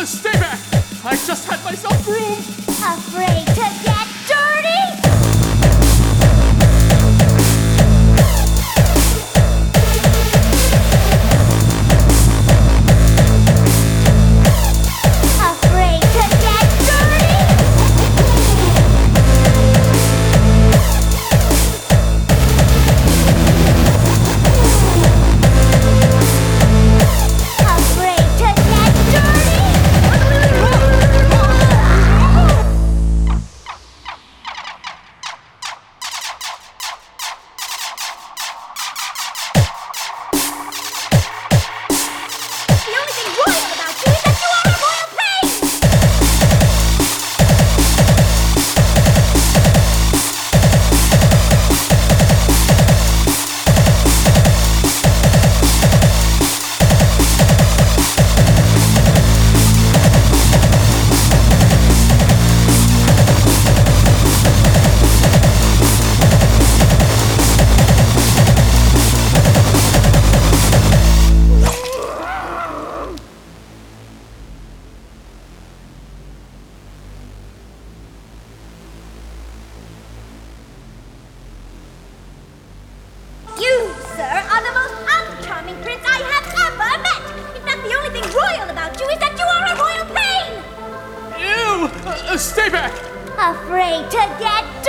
Stay back! I just had myself groomed! Afraid to get dirty? Afraid to get dirty? Afraid to get dirty? The only thing royal about you is that you are a royal pain! You, sir, are the most uncharming prince I have ever met! In fact, the only thing royal about you is that you are a royal pain! Ew! Stay back! Afraid to get